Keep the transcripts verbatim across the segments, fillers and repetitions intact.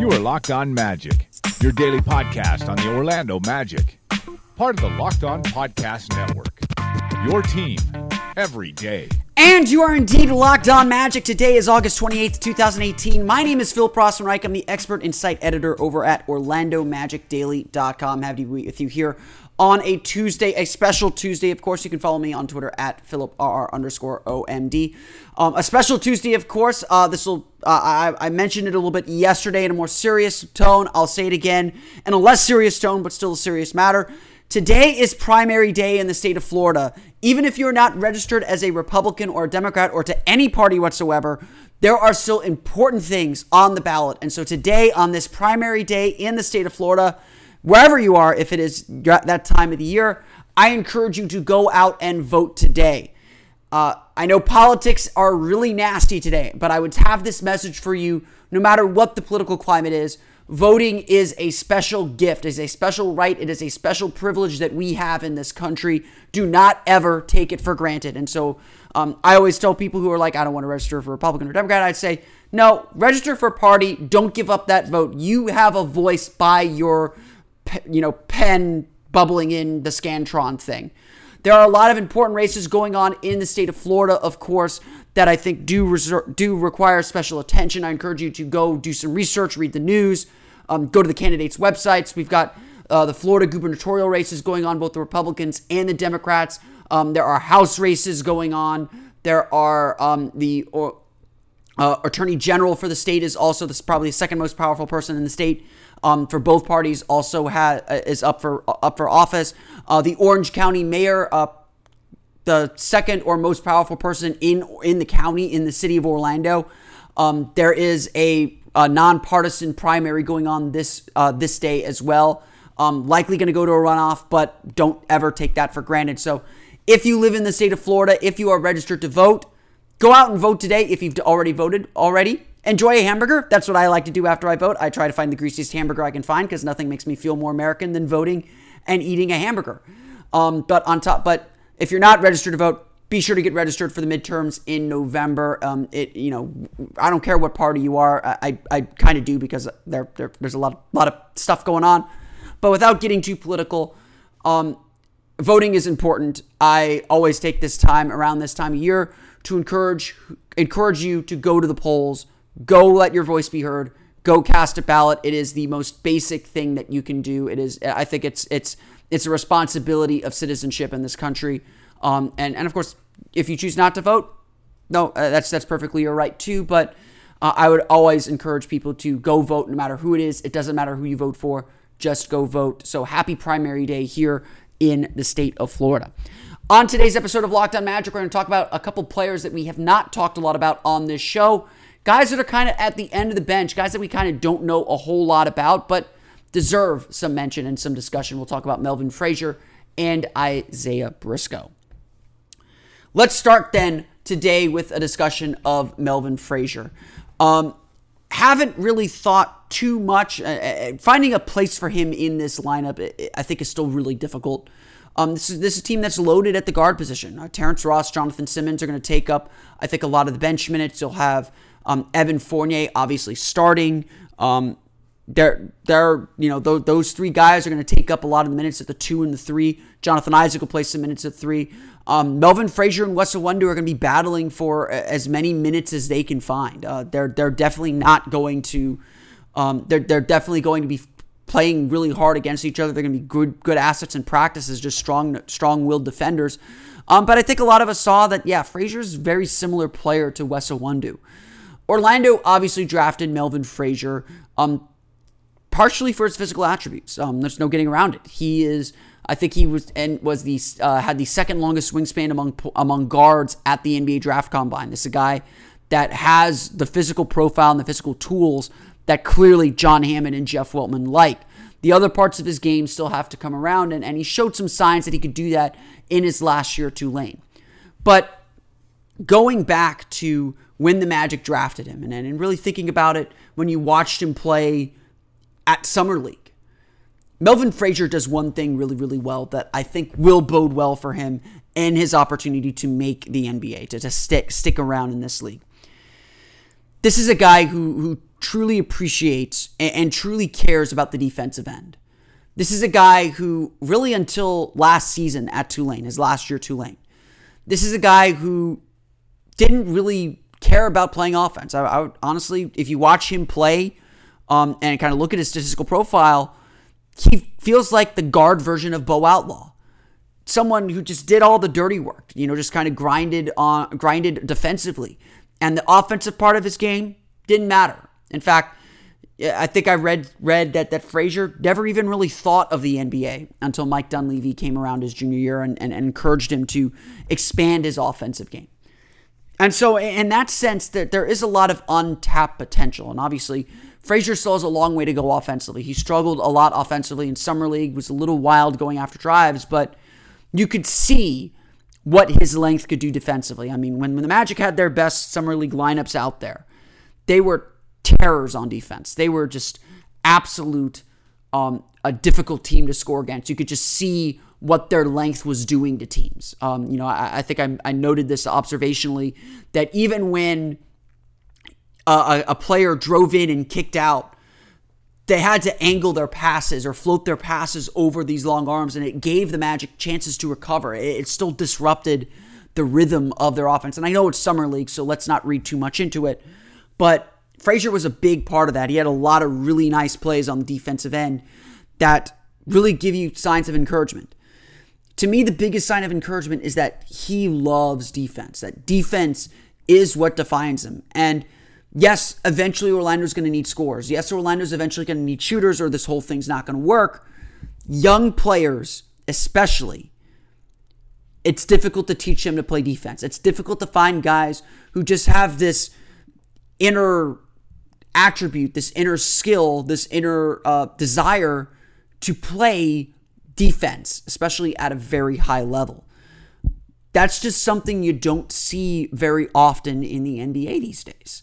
You are Locked On Magic, your daily podcast on the Orlando Magic. Part of the Locked On Podcast Network. Your team every day. And you are indeed Locked On Magic. Today is August twenty-eighth, twenty eighteen. My name is Phil Rossman-Reich. I'm the expert insight editor over at Orlando Magic Daily dot com. Happy to be with you here on a Tuesday, a special Tuesday. Of course, you can follow me on Twitter at PhilipRR underscore OMD. Um, a special Tuesday, of course. Uh, this will uh, I, I mentioned it a little bit yesterday in a more serious tone. I'll say it again in a less serious tone, but still a serious matter. Today is primary day in the state of Florida. Even if you're not registered as a Republican or a Democrat or to any party whatsoever, there are still important things on the ballot. And so today, on this primary day in the state of Florida, wherever you are, if it is that time of the year, I encourage you to go out and vote today. Uh, I know politics are really nasty today, but I would have this message for you, no matter what the political climate is. Voting is a special gift, is a special right. It is a special privilege that we have in this country. Do not ever take it for granted. And so um, I always tell people who are like, I don't want to register for Republican or Democrat. I'd say, no, register for a party. Don't give up that vote. You have a voice by your, you know, pen bubbling in the Scantron thing. There are a lot of important races going on in the state of Florida, of course, that I think do reser- do require special attention. I encourage you to go do some research, read the news, um, go to the candidates' websites. We've got uh, the Florida gubernatorial races going on, both the Republicans and the Democrats. Um, there are House races going on. There are um, the or, uh, Attorney General for the state is also this probably the second most powerful person in the state. Um, for both parties, also ha- is up for up for office. Uh, the Orange County mayor, uh, the second or most powerful person in in the county, in the city of Orlando. Um, there is a, a nonpartisan primary going on this uh, this day as well. Um, likely going to go to a runoff, but don't ever take that for granted. So, if you live in the state of Florida, if you are registered to vote, go out and vote today. If you've already voted already. Enjoy a hamburger. That's what I like to do after I vote. I try to find the greasiest hamburger I can find because nothing makes me feel more American than voting and eating a hamburger. Um, but on top, but if you're not registered to vote, be sure to get registered for the midterms in November. Um, it, you know, I don't care what party you are. I, I, I kind of do because there, there, there's a lot, of, lot of stuff going on. But without getting too political, um, voting is important. I always take this time around this time of year to encourage encourage you to go to the polls. Go let your voice be heard. Go cast a ballot. It is the most basic thing that you can do. It is. I think it's it's it's a responsibility of citizenship in this country. Um, and and of course, if you choose not to vote, no, uh, that's that's perfectly your right too. But uh, I would always encourage people to go vote, no matter who it is. It doesn't matter who you vote for. Just go vote. So happy primary day here in the state of Florida. On today's episode of Locked On Magic, we're going to talk about a couple players that we have not talked a lot about on this show. Guys that are kind of at the end of the bench, guys that we kind of don't know a whole lot about, but deserve some mention and some discussion. We'll talk about Melvin Frazier and Isaiah Briscoe. Let's start then today with a discussion of Melvin Frazier. Um, haven't really thought too much. Uh, finding a place for him in this lineup, I think, is still really difficult. Um, this is this is a team that's loaded at the guard position. Uh, Terrence Ross, Jonathan Simmons are going to take up, I think, a lot of the bench minutes. You'll have Um, Evan Fournier obviously starting. Um, they're, they're, you know, th- those three guys are going to take up a lot of the minutes at the two and the three. Jonathan Isaac will play some minutes at three. Um, Melvin Frazier and Wes Iwundu are going to be battling for as many minutes as they can find. Uh, they're they're definitely not going to. Um, they're they're definitely going to be playing really hard against each other. They're going to be good good assets in practice as just strong strong-willed defenders. Um, but I think a lot of us saw that, yeah, Frazier's a very similar player to Wes Iwundu. Orlando obviously drafted Melvin Frazier, um, partially for his physical attributes. Um, there's no getting around it. He is, I think he was and was the uh, had the second longest wingspan among among guards at the N B A Draft Combine. This is a guy that has the physical profile and the physical tools that clearly John Hammond and Jeff Weltman like. The other parts of his game still have to come around, and, and he showed some signs that he could do that in his last year at Tulane. But going back to when the Magic drafted him, and, and really thinking about it when you watched him play at Summer League, Melvin Frazier does one thing really, really well that I think will bode well for him and his opportunity to make the N B A, to, to stick stick around in this league. This is a guy who, who truly appreciates and, and truly cares about the defensive end. This is a guy who really until last season at Tulane, his last year at Tulane, this is a guy who didn't really care about playing offense. I, I would, honestly, if you watch him play um, and kind of look at his statistical profile, he feels like the guard version of Bo Outlaw. Someone who just did all the dirty work, you know, just kind of grinded on, grinded defensively. And the offensive part of his game didn't matter. In fact, I think I read read that, that Frazier never even really thought of the N B A until Mike Dunleavy came around his junior year and, and, and encouraged him to expand his offensive game. And so in that sense, that there is a lot of untapped potential. And obviously, Frazier still has a long way to go offensively. He struggled a lot offensively in Summer League, was a little wild going after drives, but you could see what his length could do defensively. I mean, when, when the Magic had their best Summer League lineups out there, they were terrors on defense. They were just absolute, um, a difficult team to score against. You could just see what their length was doing to teams. Um, you know, I, I think I, I noted this observationally, that even when a, a player drove in and kicked out, they had to angle their passes or float their passes over these long arms, and it gave the Magic chances to recover. It, it still disrupted the rhythm of their offense. And I know it's Summer League, so let's not read too much into it. But Frazier was a big part of that. He had a lot of really nice plays on the defensive end that really give you signs of encouragement. To me, the biggest sign of encouragement is that he loves defense, that defense is what defines him. And yes, eventually Orlando's going to need scores. Yes, Orlando's eventually going to need shooters, or this whole thing's not going to work. Young players, especially, it's difficult to teach them to play defense. It's difficult to find guys who just have this inner attribute, this inner skill, this inner uh, desire to play defense, especially at a very high level. That's just something you don't see very often in the N B A these days.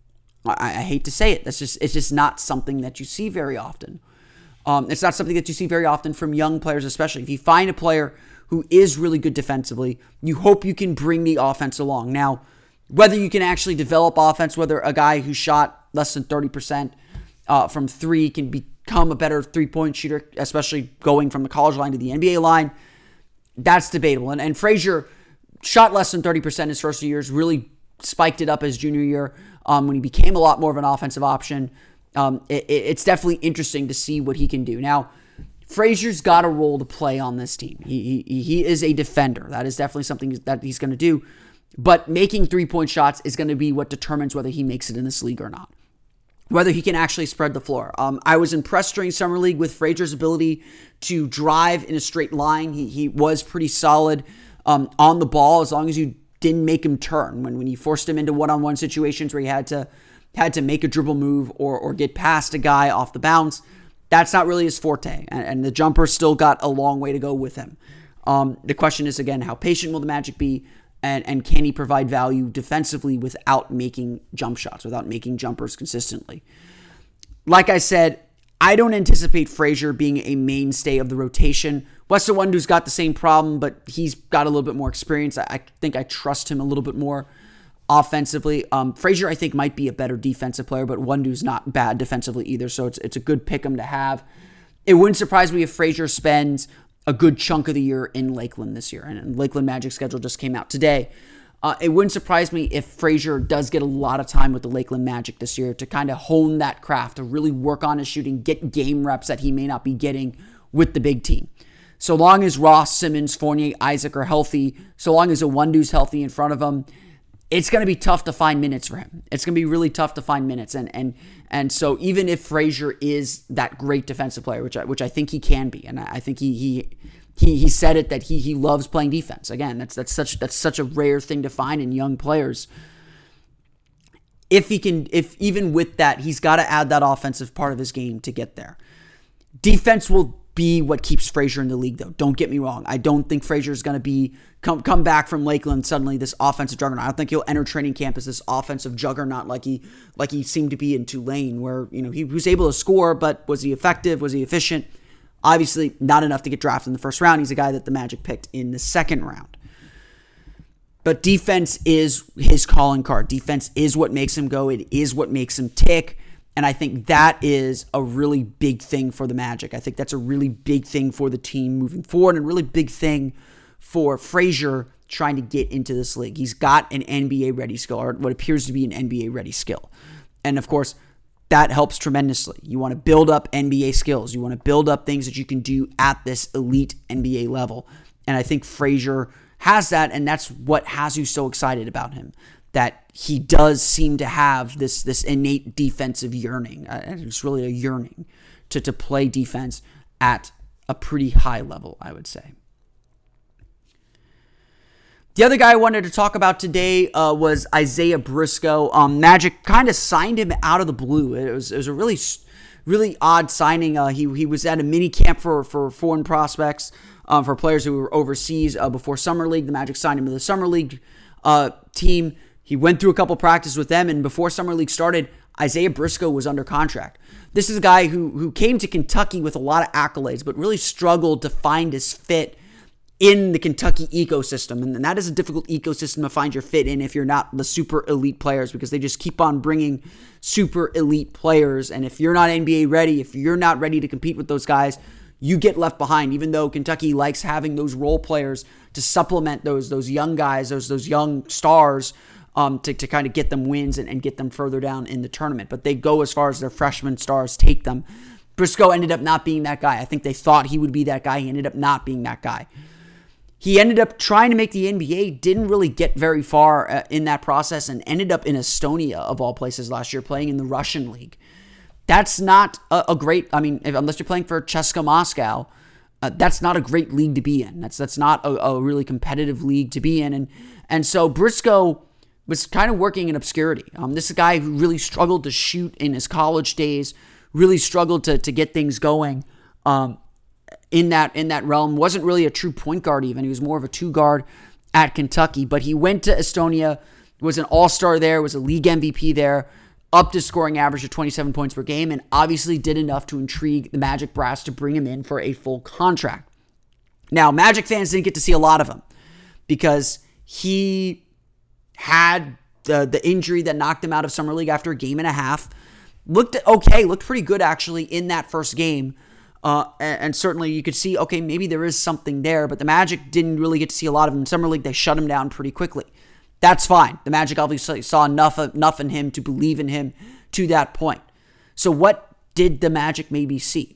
I, I hate to say it. That's just it's just not something that you see very often. Um, it's not something that you see very often from young players, especially. If you find a player who is really good defensively, you hope you can bring the offense along. Now, whether you can actually develop offense, whether a guy who shot less than thirty percent uh, from three can become a better three-point shooter, especially going from the college line to the N B A line, that's debatable. And, and Frazier shot less than thirty percent his first few years, really spiked it up his junior year um, when he became a lot more of an offensive option. Um, it, it's definitely interesting to see what he can do. Now, Frazier's got a role to play on this team. He, he, he is a defender. That is definitely something that he's going to do. But making three-point shots is going to be what determines whether he makes it in this league or not. Whether he can actually spread the floor. Um, I was impressed during Summer League with Frazier's ability to drive in a straight line. He he was pretty solid um, on the ball as long as you didn't make him turn. When when you forced him into one-on-one situations where he had to had to make a dribble move or or get past a guy off the bounce, that's not really his forte. And, and the jumper still got a long way to go with him. Um, the question is, again, how patient will the Magic be? And, and can he provide value defensively without making jump shots, without making jumpers consistently? Like I said, I don't anticipate Frazier being a mainstay of the rotation. Wes Iwundu's got the same problem, but he's got a little bit more experience. I, I think I trust him a little bit more offensively. Um, Frazier, I think, might be a better defensive player, but Iwundu's not bad defensively either, so it's it's a good pick 'em to have. It wouldn't surprise me if Frazier spends a good chunk of the year in Lakeland this year. And Lakeland Magic schedule just came out today. Uh, it wouldn't surprise me if Frazier does get a lot of time with the Lakeland Magic this year to kind of hone that craft, to really work on his shooting, get game reps that he may not be getting with the big team. So long as Ross, Simmons, Fournier, Isaac are healthy, so long as Iwundu's healthy in front of him, it's going to be tough to find minutes for him. It's going to be really tough to find minutes. And and and so even if Frazier is that great defensive player, which I, which I think he can be, and I think he he he he said it that he he loves playing defense. Again, that's that's such that's such a rare thing to find in young players. If he can, if even with that, he's got to add that offensive part of his game to get there. Defense will be what keeps Frazier in the league, though. Don't get me wrong. I don't think Frazier is going to be come come back from Lakeland suddenly this offensive juggernaut. I don't think he'll enter training camp as this offensive juggernaut like he like he seemed to be in Tulane, where you know he was able to score, but was he effective? Was he efficient? Obviously, not enough to get drafted in the first round. He's a guy that the Magic picked in the second round. But defense is his calling card. Defense is what makes him go. It is what makes him tick. And I think that is a really big thing for the Magic. I think that's a really big thing for the team moving forward, and a really big thing for Frazier trying to get into this league. He's got an N B A-ready skill, or what appears to be an N B A-ready skill. And of course, that helps tremendously. You want to build up N B A skills. You want to build up things that you can do at this elite N B A level. And I think Frazier has that, and that's what has you so excited about him. That he does seem to have this this innate defensive yearning. Uh, it's really a yearning to, to play defense at a pretty high level, I would say. The other guy I wanted to talk about today uh, was Isaiah Briscoe. Um, Magic kind of signed him out of the blue. It was it was a really really odd signing. Uh, he he was at a mini camp for for foreign prospects, uh, for players who were overseas uh, before Summer League. The Magic signed him to the Summer League uh, team. He went through a couple practices with them, and before Summer League started, Isaiah Briscoe was under contract. This is a guy who who came to Kentucky with a lot of accolades, but really struggled to find his fit in the Kentucky ecosystem. And that is a difficult ecosystem to find your fit in if you're not the super elite players, because they just keep on bringing super elite players. And if you're not N B A ready, if you're not ready to compete with those guys, you get left behind, even though Kentucky likes having those role players to supplement those those young guys, those those young stars, um, to, to kind of get them wins and, and get them further down in the tournament. But they go as far as their freshman stars take them. Briscoe ended up not being that guy. I think they thought he would be that guy. He ended up not being that guy. He ended up trying to make the N B A, didn't really get very far uh, in that process, and ended up in Estonia, of all places, last year, playing in the Russian league. That's not a, a great, I mean, if, unless you're playing for CSKA Moscow, uh, that's not a great league to be in. That's that's not a, a really competitive league to be in. And, and so Briscoe was kind of working in obscurity. Um, this is a guy who really struggled to shoot in his college days, really struggled to, to get things going. Um, in that in that realm, wasn't really a true point guard even. He was more of a two guard at Kentucky, but he went to Estonia, was an all-star there, was a league M V P there, upped his scoring average to twenty-seven points per game, and obviously did enough to intrigue the Magic brass to bring him in for a full contract. Now, Magic fans didn't get to see a lot of him because he had the, the injury that knocked him out of Summer League after a game and a half. Looked okay, looked pretty good actually in that first game. Uh, and, and certainly you could see, okay, maybe there is something there, but the Magic didn't really get to see a lot of him in Summer League. They shut him down pretty quickly. That's fine. The Magic obviously saw enough, enough in him to believe in him to that point. So what did the Magic maybe see?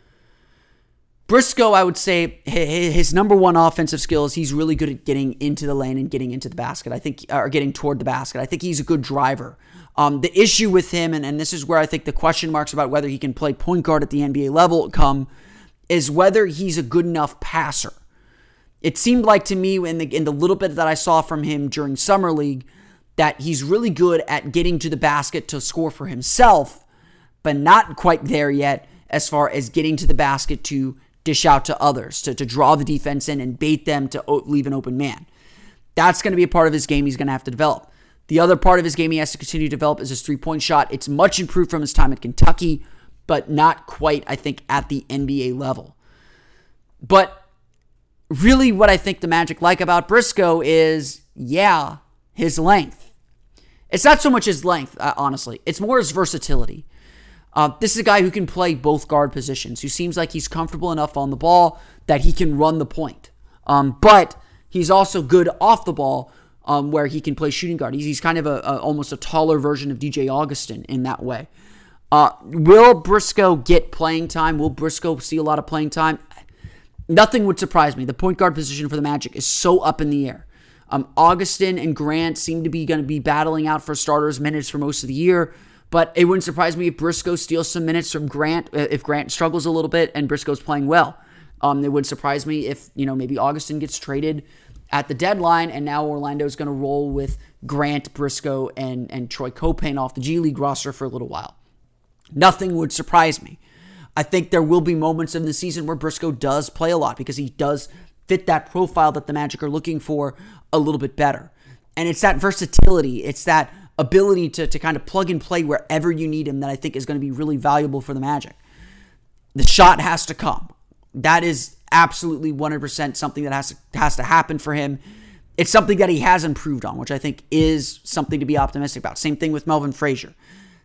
Briscoe, I would say, his number one offensive skill is he's really good at getting into the lane and getting into the basket. I think, or getting toward the basket. I think he's a good driver. Um, the issue with him, and, and this is where I think the question marks about whether he can play point guard at the N B A level come, is whether he's a good enough passer. It seemed like to me in the, in the little bit that I saw from him during Summer League that he's really good at getting to the basket to score for himself, but not quite there yet as far as getting to the basket to dish out to others, to, to draw the defense in and bait them to leave an open man. That's going to be a part of his game he's going to have to develop. The other part of his game he has to continue to develop is his three-point shot. It's much improved from his time at Kentucky, but not quite, I think, at the N B A level. But really what I think the Magic like about Briscoe is, yeah, his length. It's not so much his length, uh, honestly. It's more his versatility. Uh, this is a guy who can play both guard positions, who seems like he's comfortable enough on the ball that he can run the point. Um, but he's also good off the ball, um, where he can play shooting guard. He's, he's kind of a, a almost a taller version of D J Augustin in that way. Uh, will Briscoe get playing time? Will Briscoe see a lot of playing time? Nothing would surprise me. The point guard position for the Magic is so up in the air. Um, Augustin and Grant seem to be going to be battling out for starters minutes for most of the year. But it wouldn't surprise me if Briscoe steals some minutes from Grant, if Grant struggles a little bit and Briscoe's playing well. Um, it wouldn't surprise me if, you know, maybe Augustin gets traded at the deadline and now Orlando's going to roll with Grant, Briscoe, and, and Troy Copane off the G League roster for a little while. Nothing would surprise me. I think there will be moments in the season where Briscoe does play a lot because he does fit that profile that the Magic are looking for a little bit better. And it's that versatility. It's that ability to, to kind of plug and play wherever you need him that I think is going to be really valuable for the Magic. The shot has to come. That is absolutely one hundred percent something that has to, has to happen for him. It's something that he has improved on, which I think is something to be optimistic about. Same thing with Melvin Frazier.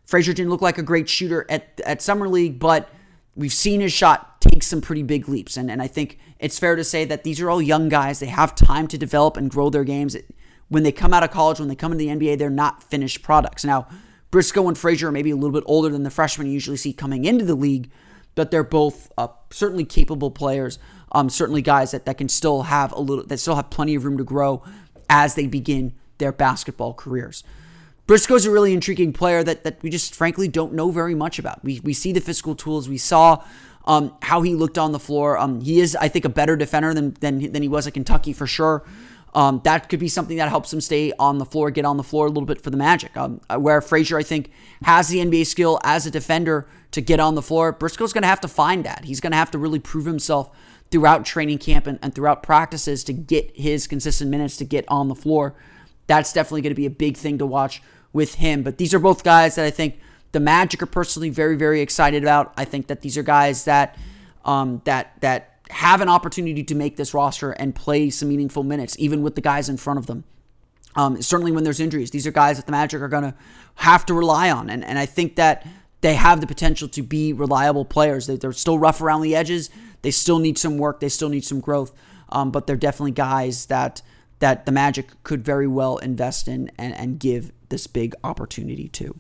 Frazier didn't look like a great shooter at, at Summer League, but we've seen his shot take some pretty big leaps. And, and I think it's fair to say that these are all young guys. They have time to develop and grow their games. When they come out of college, when they come into the N B A, they're not finished products. Now, Briscoe and Frazier are maybe a little bit older than the freshmen you usually see coming into the league, but they're both uh, certainly capable players. Um, certainly guys that, that can still have a little, that still have plenty of room to grow as they begin their basketball careers. Briscoe's a really intriguing player that that we just frankly don't know very much about. We we see the physical tools. We saw um, how he looked on the floor. Um, he is, I think, a better defender than than than he was at Kentucky for sure. Um, that could be something that helps him stay on the floor, get on the floor a little bit for the Magic. Um, where Frazier, I think, has the N B A skill as a defender to get on the floor, Briscoe's going to have to find that. He's going to have to really prove himself throughout training camp and, and throughout practices to get his consistent minutes to get on the floor. That's definitely going to be a big thing to watch with him. But these are both guys that I think the Magic are personally very, very excited about. I think that these are guys that um, that that have an opportunity to make this roster and play some meaningful minutes, even with the guys in front of them. Um, certainly when there's injuries, these are guys that the Magic are going to have to rely on. And, and I think that they have the potential to be reliable players. They, they're still rough around the edges. They still need some work. They still need some growth. Um, but they're definitely guys that that the Magic could very well invest in and, and give this big opportunity to.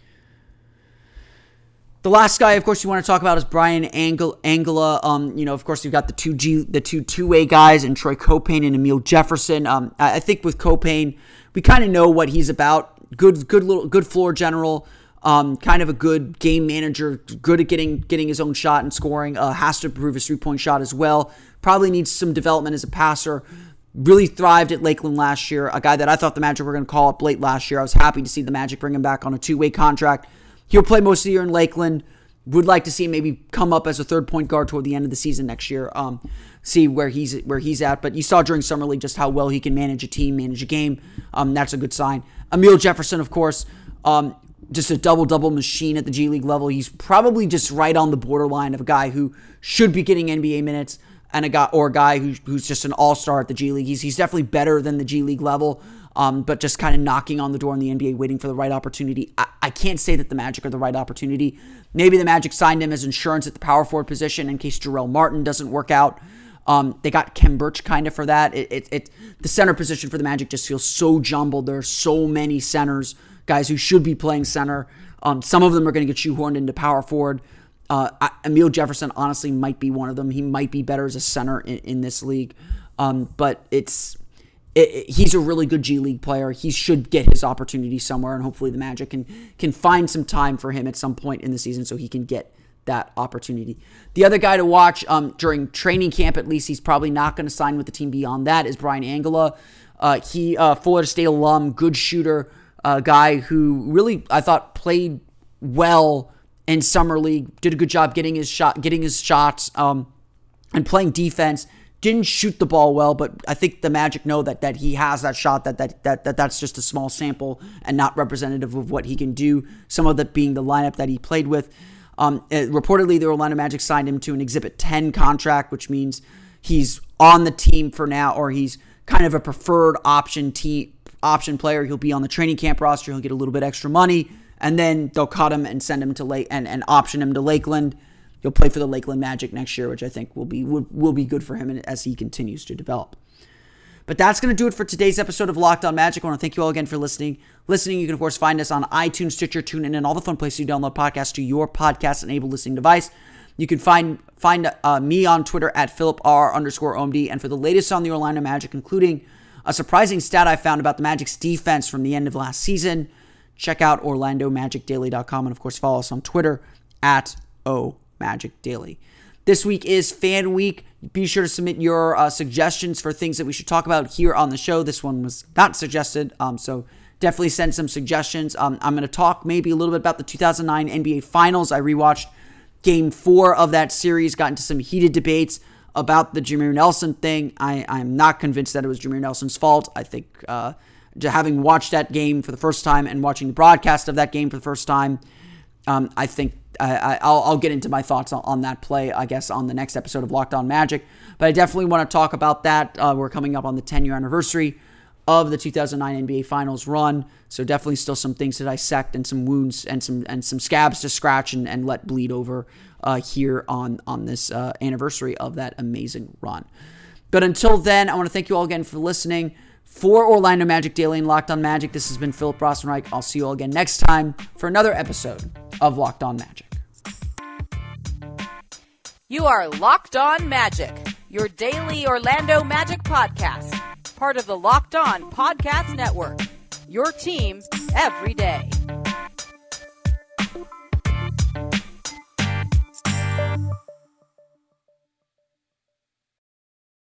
The last guy, of course, you want to talk about is Brian Angel, Angela. Um, you know, of course, you've got the two G, the two two-way guys, and Troy Caupain and Emil Jefferson. Um, I, I think with Caupain, we kind of know what he's about. Good, good little, good floor general. Um, kind of a good game manager. Good at getting getting his own shot and scoring. Uh, has to improve his three-point shot as well. Probably needs some development as a passer. Really thrived at Lakeland last year. A guy that I thought the Magic were going to call up late last year. I was happy to see the Magic bring him back on a two-way contract. He'll play most of the year in Lakeland. Would like to see him maybe come up as a third point guard toward the end of the season next year. Um, see where he's where he's at. But you saw during Summer League just how well he can manage a team, manage a game. Um, that's a good sign. Emil Jefferson, of course, um, just a double-double machine at the G League level. He's probably just right on the borderline of a guy who should be getting N B A minutes and a guy or a guy who, who's just an all-star at the G League. He's he's definitely better than the G League level. Um, but just kind of knocking on the door in the N B A, waiting for the right opportunity. I, I can't say that the Magic are the right opportunity. Maybe the Magic signed him as insurance at the power forward position in case Jarrell Martin doesn't work out. Um, they got Khem Birch kind of for that. It, it, it the center position for the Magic just feels so jumbled. There are so many centers, guys who should be playing center. Um, some of them are going to get shoehorned into power forward. Uh, I, Emil Jefferson honestly might be one of them. He might be better as a center in, in this league. Um, but it's... It, it, he's a really good G League player. He should get his opportunity somewhere, and hopefully the Magic can can find some time for him at some point in the season so he can get that opportunity. The other guy to watch um, during training camp, at least he's probably not going to sign with the team beyond that, is Brian Angela. Uh, he, uh, Florida State alum, good shooter, uh, guy who really, I thought, played well in Summer League, did a good job getting his shot, getting his shots, um, and playing defense. Didn't shoot the ball well, but I think the Magic know that that he has that shot, that that that, that that's just a small sample and not representative of what he can do. Some of that being the lineup that he played with. Um, it, reportedly, the Orlando Magic signed him to an Exhibit ten contract, which means he's on the team for now, or he's kind of a preferred option team option player. He'll be on the training camp roster. He'll get a little bit extra money, and then they'll cut him and send him to Lake and, and option him to Lakeland. He'll play for the Lakeland Magic next year, which I think will be will, will be good for him as he continues to develop. But that's going to do it for today's episode of Locked On Magic. I want to thank you all again for listening. Listening, you can, of course, find us on iTunes, Stitcher, TuneIn, and all the fun places you download podcasts to your podcast-enabled listening device. You can find find uh, me on Twitter at PhilipR underscore OMD. And for the latest on the Orlando Magic, including a surprising stat I found about the Magic's defense from the end of last season, check out Orlando Magic Daily dot com. And, of course, follow us on Twitter at O Magic Daily. This week is Fan Week. Be sure to submit your uh, suggestions for things that we should talk about here on the show. This one was not suggested, um, so definitely send some suggestions. Um, I'm going to talk maybe a little bit about the two thousand nine N B A Finals. I rewatched Game four of that series, got into some heated debates about the Jameer Nelson thing. I, I'm not convinced that it was Jameer Nelson's fault. I think uh, having watched that game for the first time and watching the broadcast of that game for the first time, um, I think I, I'll, I'll get into my thoughts on, on that play, I guess, on the next episode of Locked On Magic. But I definitely want to talk about that. Uh, we're coming up on the ten-year anniversary of the two thousand nine N B A Finals run. So definitely still some things to dissect and some wounds and some and some scabs to scratch and, and let bleed over uh, here on, on this uh, anniversary of that amazing run. But until then, I want to thank you all again for listening. For Orlando Magic Daily and Locked On Magic, this has been Philip Rossman-Reich. I'll see you all again next time for another episode of Locked On Magic. You are Locked On Magic, your daily Orlando Magic podcast, part of the Locked On Podcast Network, your team every day.